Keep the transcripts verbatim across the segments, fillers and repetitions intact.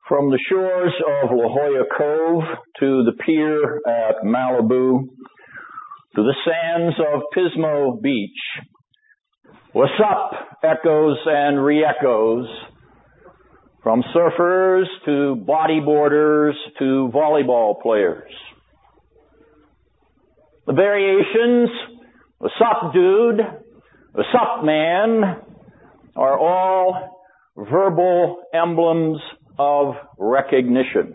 From the shores of La Jolla Cove to the pier at Malibu to the sands of Pismo Beach, what's up, echoes and re-echoes, from surfers to bodyboarders to volleyball players. The variations, what's up, dude, what's up, man, are all verbal emblems of recognition.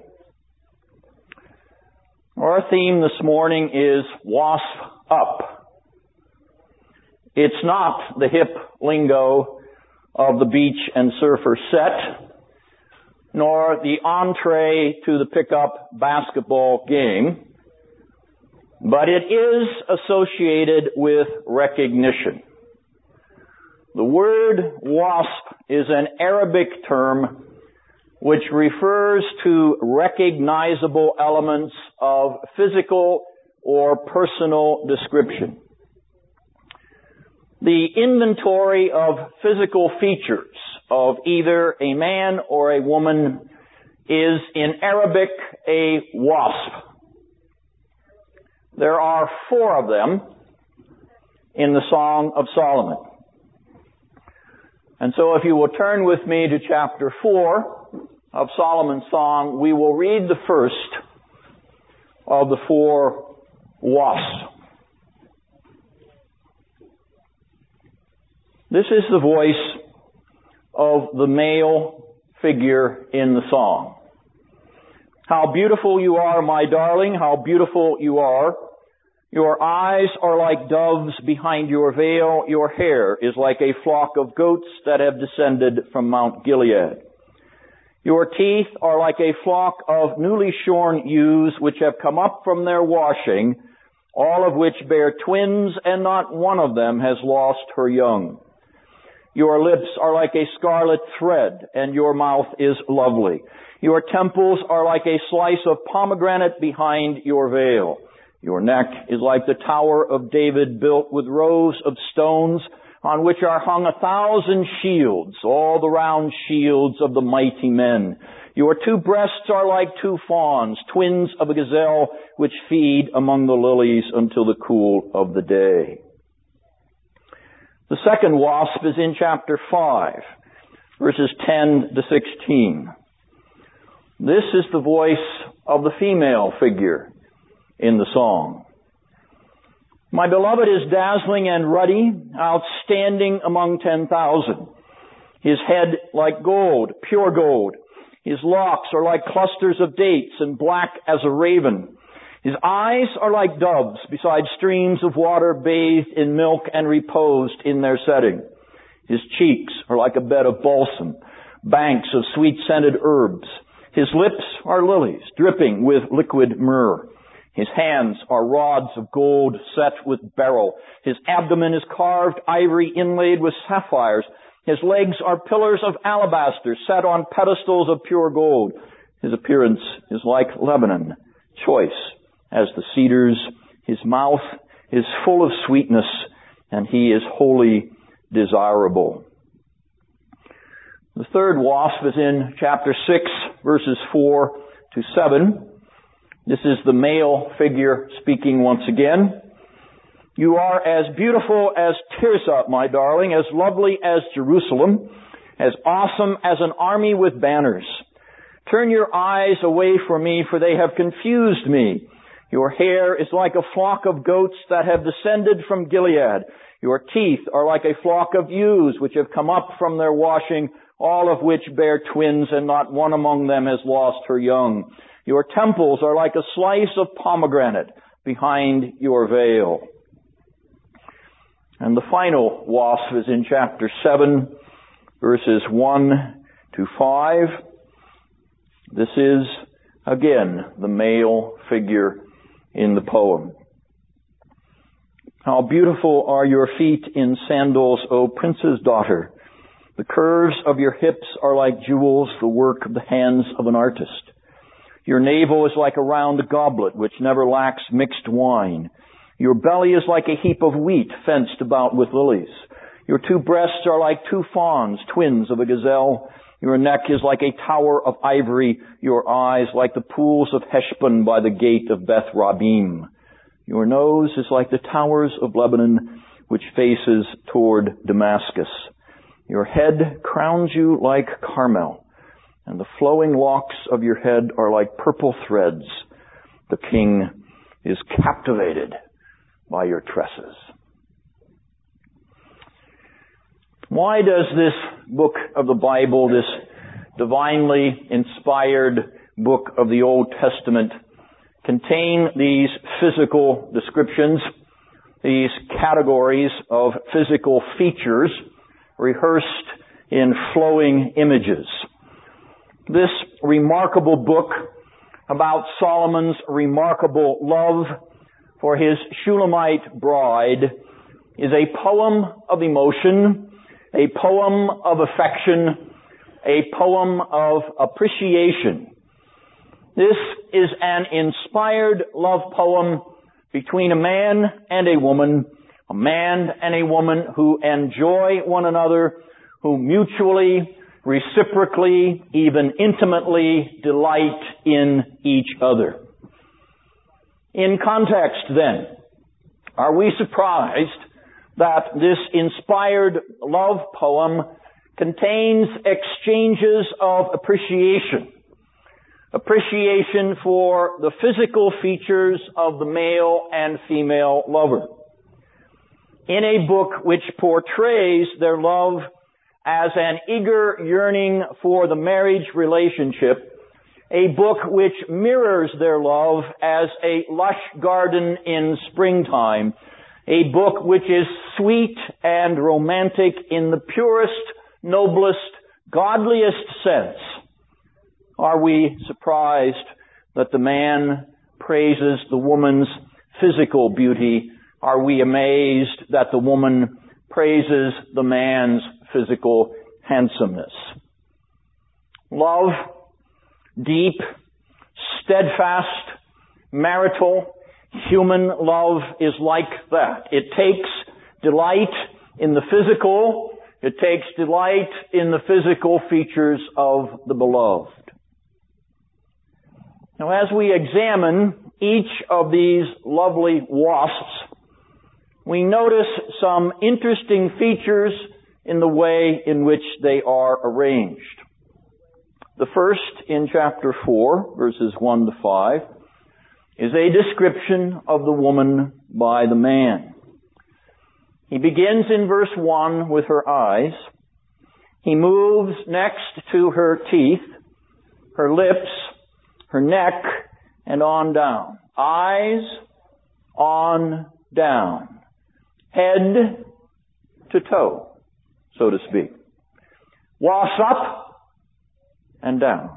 Our theme this morning is WASP up. It's not the hip lingo of the beach and surfer set, nor the entree to the pickup basketball game, but it is associated with recognition. The word WASP is an Arabic term which refers to recognizable elements of physical or personal description. The inventory of physical features of either a man or a woman is in Arabic a wasp. There are four of them in the Song of Solomon. And so if you will turn with me to chapter four of Solomon's Song, we will read the first of the four wasps. This is the voice of the male figure in the song. How beautiful you are, my darling, how beautiful you are. Your eyes are like doves behind your veil. Your hair is like a flock of goats that have descended from Mount Gilead. Your teeth are like a flock of newly shorn ewes which have come up from their washing, all of which bear twins, and not one of them has lost her young. Your lips are like a scarlet thread, and your mouth is lovely. Your temples are like a slice of pomegranate behind your veil. Your neck is like the Tower of David, built with rows of stones, on which are hung a thousand shields, all the round shields of the mighty men. Your two breasts are like two fawns, twins of a gazelle, which feed among the lilies until the cool of the day. The second wasp is in chapter five, verses ten to sixteen. This is the voice of the female figure in the song. My beloved is dazzling and ruddy, outstanding among ten thousand. His head like gold, pure gold. His locks are like clusters of dates and black as a raven. His eyes are like doves beside streams of water bathed in milk and reposed in their setting. His cheeks are like a bed of balsam, banks of sweet-scented herbs. His lips are lilies, dripping with liquid myrrh. His hands are rods of gold set with beryl. His abdomen is carved ivory inlaid with sapphires. His legs are pillars of alabaster set on pedestals of pure gold. His appearance is like Lebanon, choice as the cedars. His mouth is full of sweetness, and he is wholly desirable. The third wasp is in chapter six, verses four to seven. This is the male figure speaking once again. You are as beautiful as Tirzah, my darling, as lovely as Jerusalem, as awesome as an army with banners. Turn your eyes away from me, for they have confused me. Your hair is like a flock of goats that have descended from Gilead. Your teeth are like a flock of ewes which have come up from their washing, all of which bear twins, and not one among them has lost her young. Your temples are like a slice of pomegranate behind your veil. And the final wasp is in chapter seven, verses one to five. This is, again, the male figure in the poem. How beautiful are your feet in sandals, O prince's daughter. The curves of your hips are like jewels, the work of the hands of an artist. Your navel is like a round goblet which never lacks mixed wine. Your belly is like a heap of wheat fenced about with lilies. Your two breasts are like two fawns, twins of a gazelle. Your neck is like a tower of ivory, your eyes like the pools of Heshbon by the gate of Beth Rabim. Your nose is like the towers of Lebanon, which faces toward Damascus. Your head crowns you like Carmel, and the flowing locks of your head are like purple threads. The king is captivated by your tresses. Why does this book of the Bible, this divinely inspired book of the Old Testament, contain these physical descriptions, these categories of physical features rehearsed in flowing images? This remarkable book about Solomon's remarkable love for his Shulamite bride is a poem of emotion, a poem of affection, a poem of appreciation. This is an inspired love poem between a man and a woman, a man and a woman who enjoy one another, who mutually, reciprocally, even intimately delight in each other. In context, then, are we surprised that this inspired love poem contains exchanges of appreciation? Appreciation for the physical features of the male and female lover. In a book which portrays their love as an eager yearning for the marriage relationship, a book which mirrors their love as a lush garden in springtime, a book which is sweet and romantic in the purest, noblest, godliest sense. Are we surprised that the man praises the woman's physical beauty? Are we amazed that the woman praises the man's physical handsomeness? Love, deep, steadfast, marital, human love is like that. It takes delight in the physical. It takes delight in the physical features of the beloved. Now, as we examine each of these lovely wasps, we notice some interesting features in the way in which they are arranged. The first, in chapter four, verses one to five, is a description of the woman by the man. He begins in verse one with her eyes. He moves next to her teeth, her lips, her neck, and on down. Eyes, on down. Head to toe, so to speak. Wasp up and down.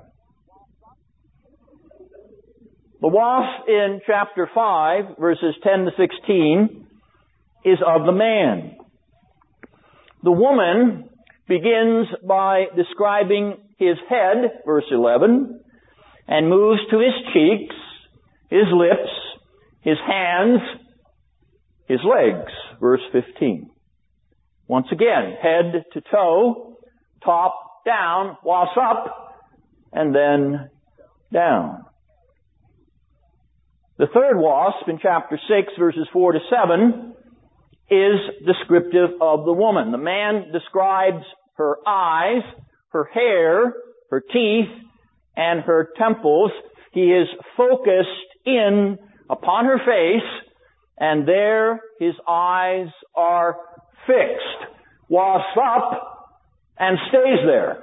The wasp in chapter five, verses ten to sixteen, is of the man. The woman begins by describing his head, verse eleven, and moves to his cheeks, his lips, his hands, his legs, verse fifteen. Once again, head to toe, top down, wasp up, and then down. The third wasp in chapter six, verses four to seven, is descriptive of the woman. The man describes her eyes, her hair, her teeth, and her temples. He is focused in upon her face, and there his eyes are fixed, wasp up, and stays there.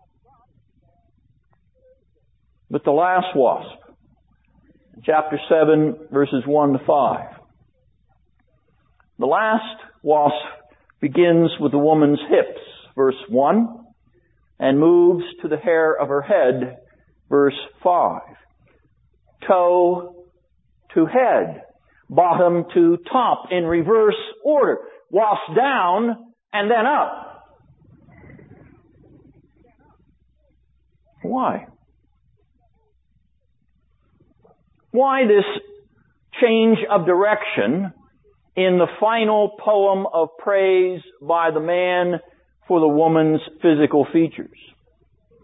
But the last wasp, chapter seven, verses one to five. The last wasp begins with the woman's hips, verse one, and moves to the hair of her head, verse five. Toe to head, bottom to top, in reverse order. Wasp down and then up. Why? Why this change of direction in the final poem of praise by the man for the woman's physical features?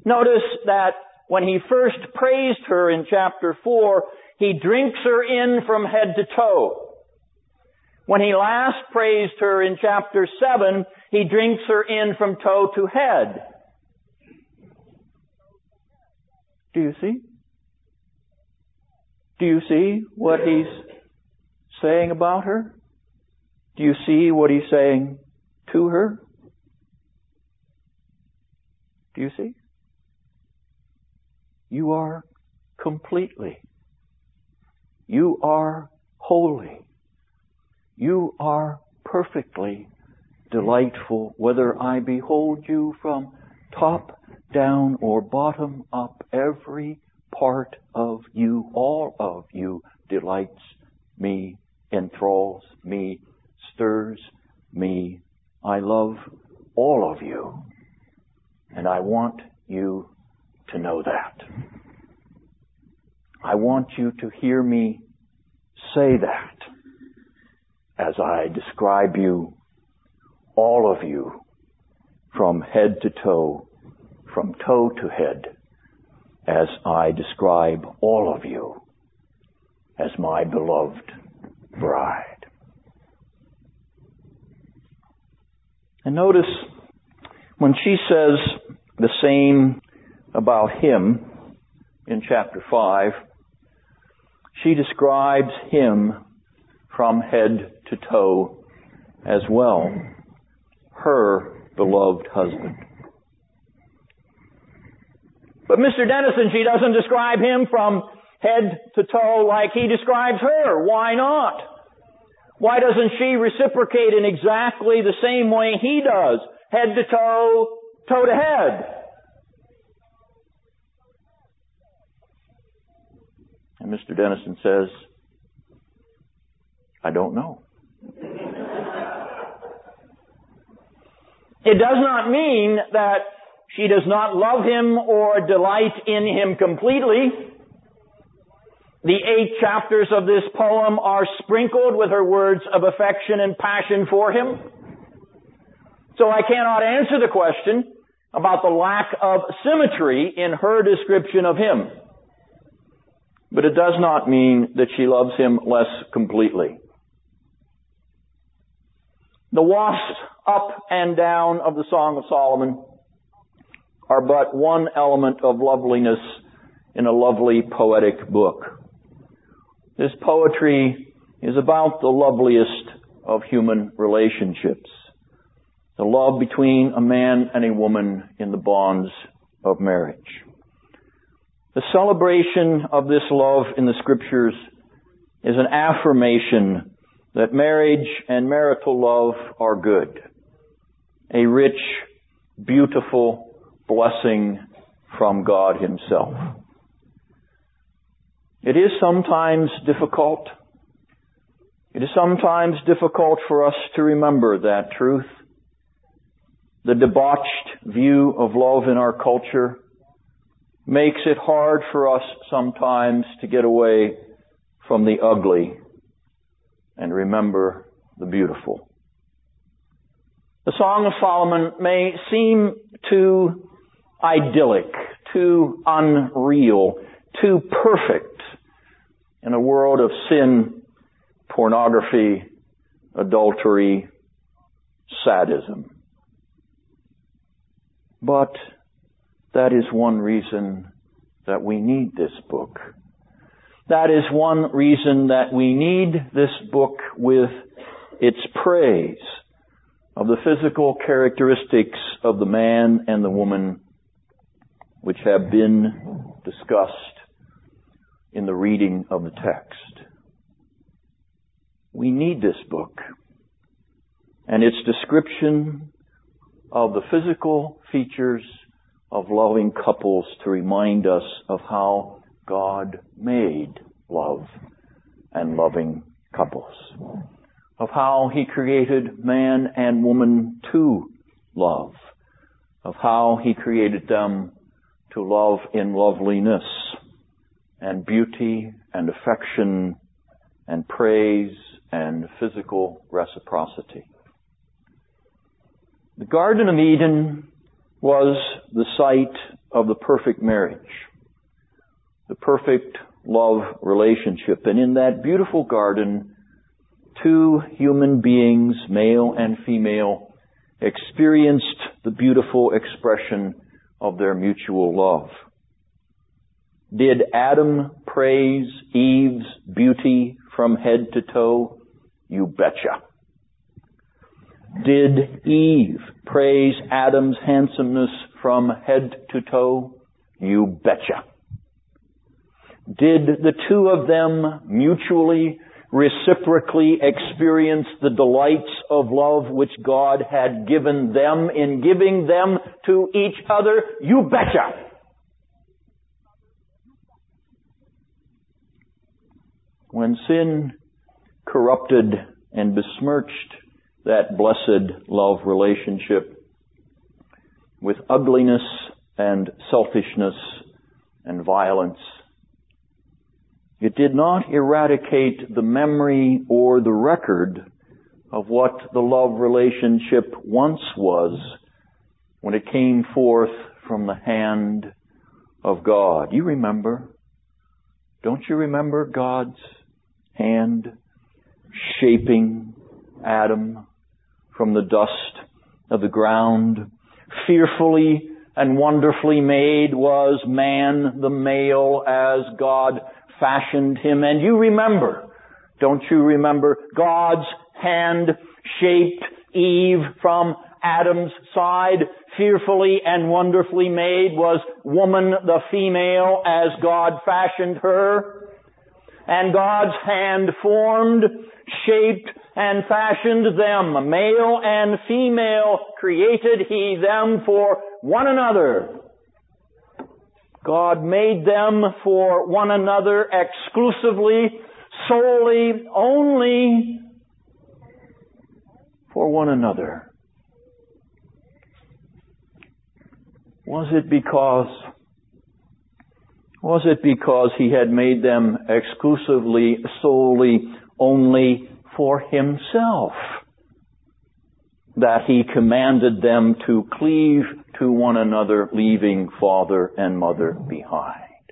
Notice that when he first praised her in chapter four, he drinks her in from head to toe. When he last praised her in chapter seven, he drinks her in from toe to head. Do you see? Do you see what he's saying about her? Do you see what he's saying to her? Do you see? You are completely. You are holy. You are perfectly delightful, whether I behold you from top down or bottom up. Every part of you, all of you, delights me, enthralls me, stirs me. I love all of you, and I want you to know that. I want you to hear me say that as I describe you, all of you, from head to toe, from toe to head, as I describe all of you as my beloved bride. And notice when she says the same about him in chapter five, she describes him from head to toe as well, her beloved husband. But Mister Dennison, she doesn't describe him from head to toe like he describes her. Why not? Why doesn't she reciprocate in exactly the same way he does? Head to toe, toe to head. And Mister Dennison says, I don't know. It does not mean that she does not love him or delight in him completely. The eight chapters of this poem are sprinkled with her words of affection and passion for him. So I cannot answer the question about the lack of symmetry in her description of him. But it does not mean that she loves him less completely. The wafts up and down of the Song of Solomon are but one element of loveliness in a lovely poetic book. This poetry is about the loveliest of human relationships, the love between a man and a woman in the bonds of marriage. The celebration of this love in the Scriptures is an affirmation that marriage and marital love are good, a rich, beautiful blessing from God Himself. It is sometimes difficult. It is sometimes difficult for us to remember that truth. The debauched view of love in our culture makes it hard for us sometimes to get away from the ugly and remember the beautiful. The Song of Solomon may seem too idyllic, too unreal, too perfect in a world of sin, pornography, adultery, sadism. But that is one reason that we need this book. That is one reason that we need this book with its praise of the physical characteristics of the man and the woman which have been discussed in the reading of the text. We need this book and its description of the physical features of loving couples to remind us of how God made love and loving couples, of how He created man and woman to love, of how He created them to love in loveliness and beauty and affection and praise and physical reciprocity. The Garden of Eden was the site of the perfect marriage, the perfect love relationship. And in that beautiful garden, two human beings, male and female, experienced the beautiful expression of their mutual love. Did Adam praise Eve's beauty from head to toe? You betcha. Did Eve praise Adam's handsomeness from head to toe? You betcha. Did the two of them mutually, reciprocally experience the delights of love which God had given them in giving them to each other? You betcha. When sin corrupted and besmirched that blessed love relationship with ugliness and selfishness and violence, it did not eradicate the memory or the record of what the love relationship once was when it came forth from the hand of God. You remember? Don't you remember God's hand shaping Adam from the dust of the ground? Fearfully and wonderfully made was man, the male, as God fashioned him. And you remember, don't you remember, God's hand shaped Eve from Adam's side. Fearfully and wonderfully made was woman, the female, as God fashioned her. And God's hand formed, shaped, and fashioned them. Male and female created He them for one another. God made them for one another exclusively, solely, only for one another. Was it because Was it because He had made them exclusively, solely, only for Himself that He commanded them to cleave to one another, leaving father and mother behind?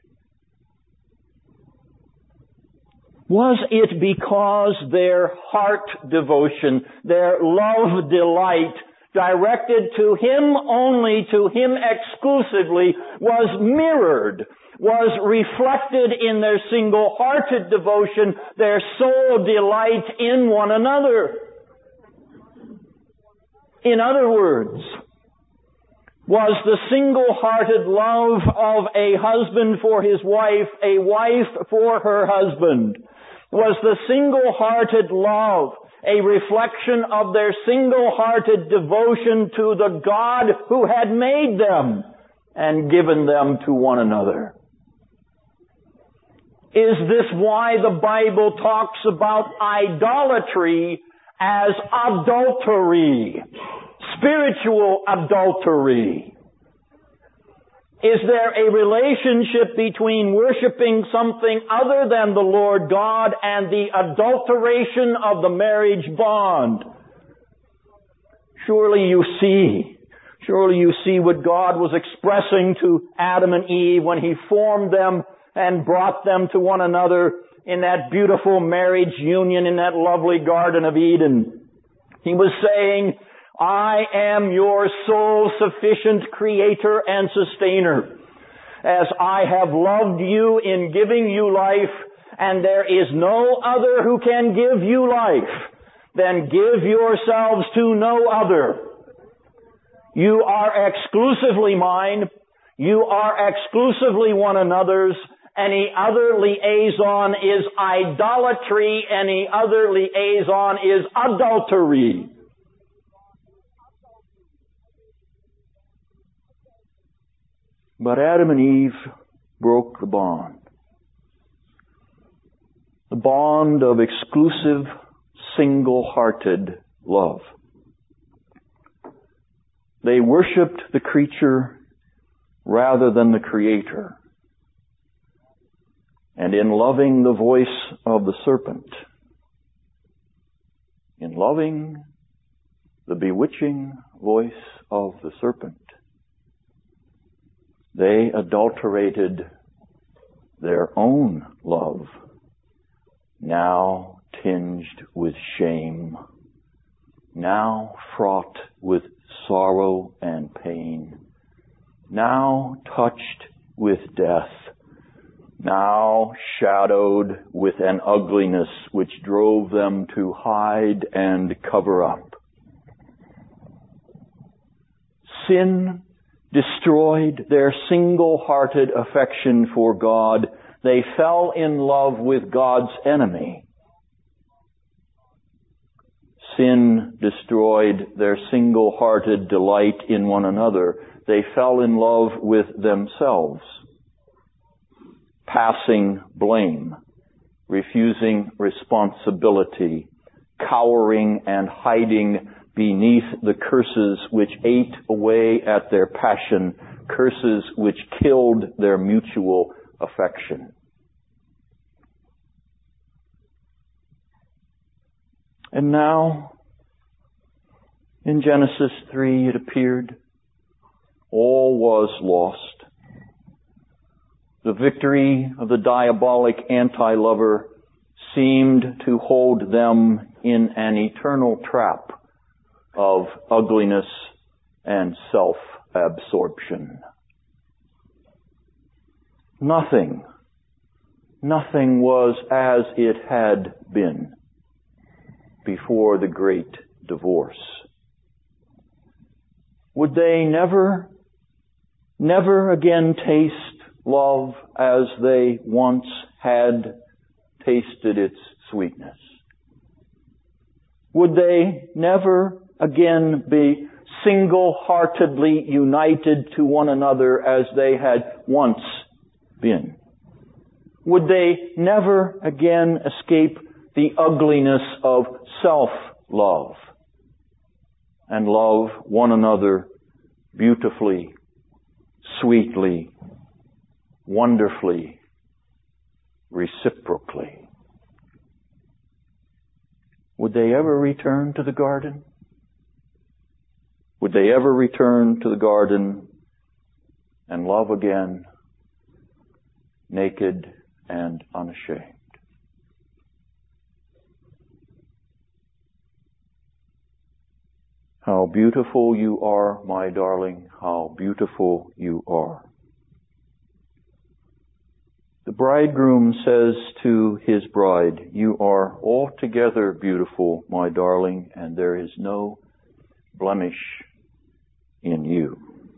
Was it because their heart devotion, their love delight, directed to Him only, to Him exclusively, was mirrored, was reflected in their single-hearted devotion, their sole delight in one another? In other words, was the single-hearted love of a husband for his wife, a wife for her husband? Was the single-hearted love a reflection of their single-hearted devotion to the God who had made them and given them to one another? Is this why the Bible talks about idolatry as adultery? Spiritual adultery. Is there a relationship between worshiping something other than the Lord God and the adulteration of the marriage bond? Surely you see, surely you see what God was expressing to Adam and Eve when He formed them and brought them to one another in that beautiful marriage union in that lovely Garden of Eden. He was saying, I am your sole sufficient creator and sustainer. As I have loved you in giving you life, and there is no other who can give you life, then give yourselves to no other. You are exclusively mine. You are exclusively one another's. Any other liaison is idolatry. Any other liaison is adultery. But Adam and Eve broke the bond. The bond of exclusive, single-hearted love. They worshipped the creature rather than the Creator. And in loving the voice of the serpent, in loving the bewitching voice of the serpent, They adulterated their own love, now tinged with shame, now fraught with sorrow and pain, now touched with death, now shadowed with an ugliness which drove them to hide and cover up. Sin destroyed their single-hearted affection for God. They fell in love with God's enemy. Sin destroyed their single-hearted delight in one another. They fell in love with themselves, passing blame, refusing responsibility, cowering and hiding beneath the curses which ate away at their passion, curses which killed their mutual affection. And now, in Genesis three, it appeared all was lost. The victory of the diabolic anti-lover seemed to hold them in an eternal trap of ugliness and self-absorption. Nothing, nothing was as it had been before the great divorce. Would they never, never again taste love as they once had tasted its sweetness? Would they never again be single-heartedly united to one another as they had once been? Would they never again escape the ugliness of self-love and love one another beautifully, sweetly, wonderfully, reciprocally? Would they ever return to the garden? Would they ever return to the garden and love again, naked and unashamed? How beautiful you are, my darling, how beautiful you are. The bridegroom says to his bride, you are altogether beautiful, my darling, and there is no blemish in you.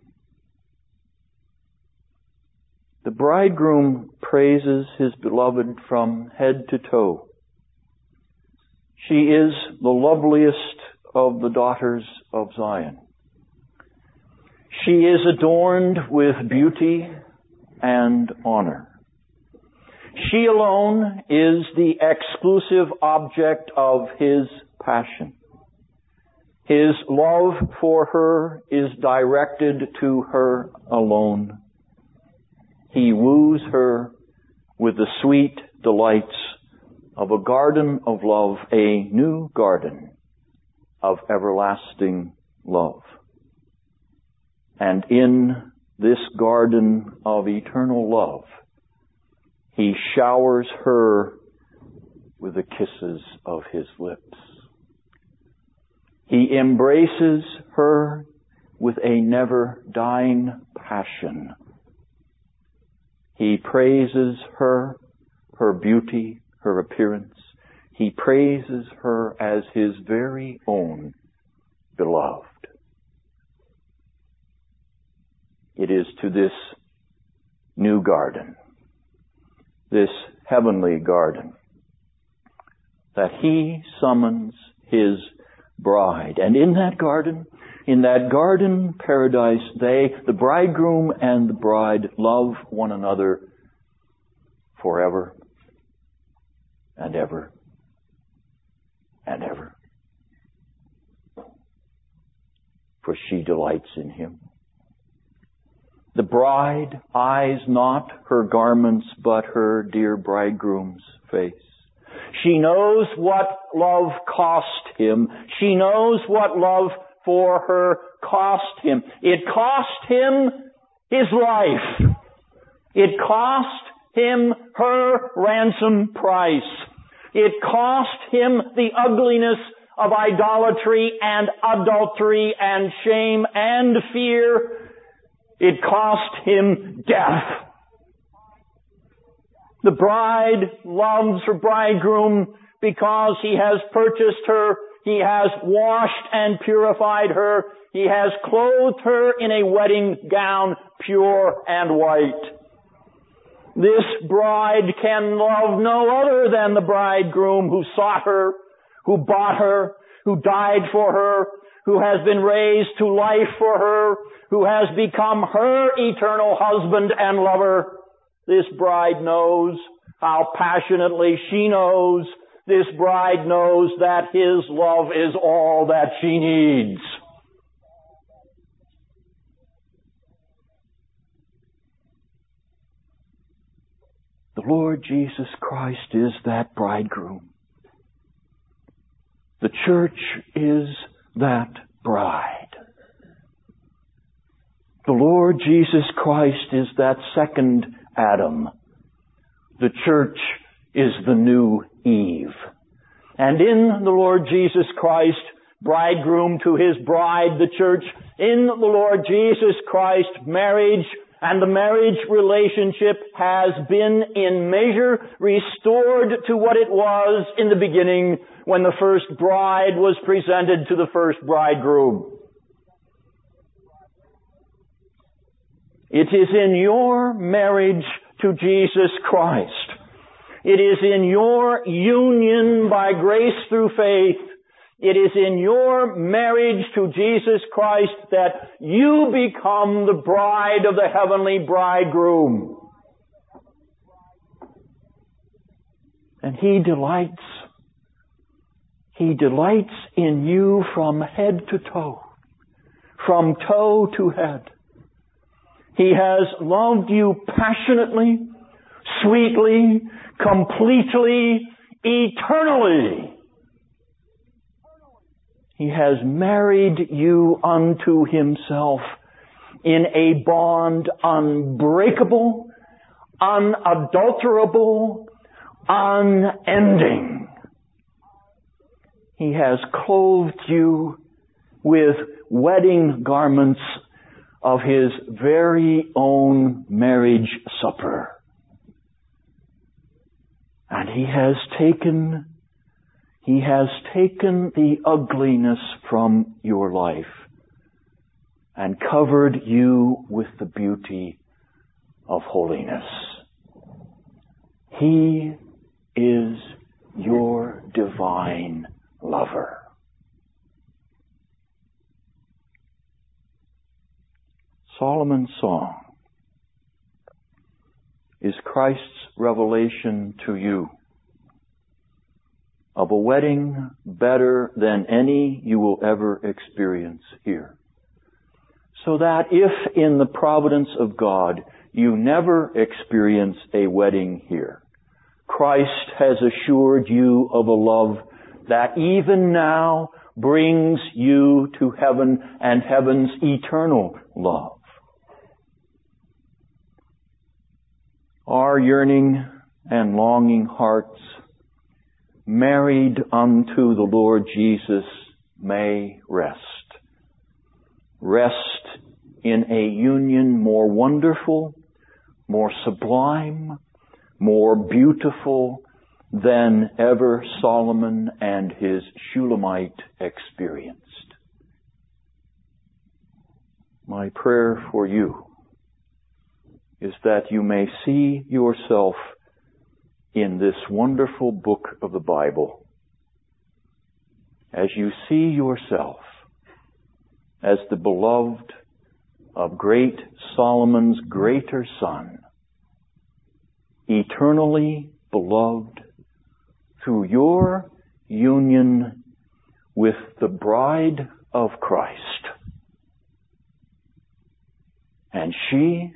The bridegroom praises his beloved from head to toe. She is the loveliest of the daughters of Zion. She is adorned with beauty and honor. She alone is the exclusive object of his passion. His love for her is directed to her alone. He woos her with the sweet delights of a garden of love, a new garden of everlasting love. And in this garden of eternal love, he showers her with the kisses of his lips. He embraces her with a never-dying passion. He praises her, her beauty, her appearance. He praises her as his very own beloved. It is to this new garden, this heavenly garden, that he summons his bride. And in that garden, in that garden paradise, they, the bridegroom and the bride, love one another forever and ever and ever. For she delights in him. The bride eyes not her garments, but her dear bridegroom's face. She knows what love cost him. She knows what love for her cost him. It cost him his life. It cost him her ransom price. It cost him the ugliness of idolatry and adultery and shame and fear. It cost him death. The bride loves her bridegroom because he has purchased her. He has washed and purified her. He has clothed her in a wedding gown, pure and white. This bride can love no other than the bridegroom who sought her, who bought her, who died for her, who has been raised to life for her, who has become her eternal husband and lover. This bride knows how passionately she knows. This bride knows that his love is all that she needs. The Lord Jesus Christ is that bridegroom. The church is that bride. The Lord Jesus Christ is that second Adam. The church is the new Eve. And in the Lord Jesus Christ, bridegroom to his bride, the church, in the Lord Jesus Christ, marriage and the marriage relationship has been in measure restored to what it was in the beginning when the first bride was presented to the first bridegroom. It is in your marriage to Jesus Christ. It is in your union by grace through faith. It is in your marriage to Jesus Christ that you become the bride of the heavenly bridegroom. And He delights. He delights in you from head to toe, from toe to head. He has loved you passionately, sweetly, completely, eternally. He has married you unto Himself in a bond unbreakable, unadulterable, unending. He has clothed you with wedding garments of His very own marriage supper. And He has taken He has taken the ugliness from your life and covered you with the beauty of holiness. He is your divine lover. Solomon's song is Christ's revelation to you of a wedding better than any you will ever experience here. So that if in the providence of God you never experience a wedding here, Christ has assured you of a love that even now brings you to heaven and heaven's eternal love. Our yearning and longing hearts, married unto the Lord Jesus, may rest. Rest in a union more wonderful, more sublime, more beautiful than ever Solomon and his Shulamite experienced. My prayer for you is that you may see yourself in this wonderful book of the Bible, as you see yourself as the beloved of great Solomon's greater son, eternally beloved through your union with the bride of Christ. And she,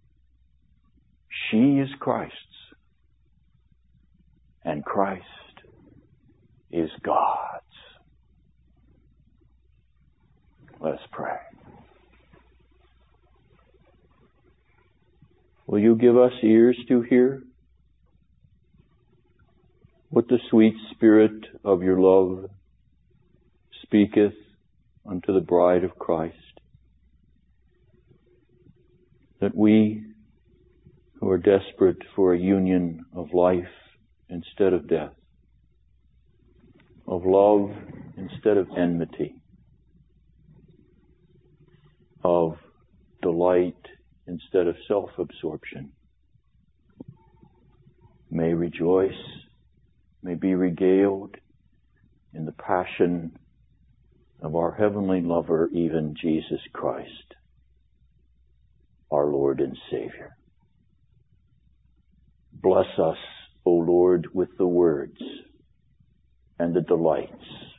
she is Christ's. And Christ is God's. Let's pray. Will you give us ears to hear what the sweet Spirit of your love speaketh unto the bride of Christ? That we who are desperate for a union of life instead of death, of love instead of enmity, of delight instead of self-absorption, may rejoice, may be regaled in the passion of our heavenly lover, even Jesus Christ, our Lord and Savior. Bless us, O Lord, with the words and the delights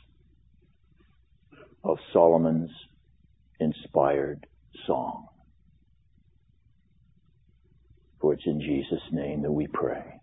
of Solomon's inspired song. For it's in Jesus' name that we pray.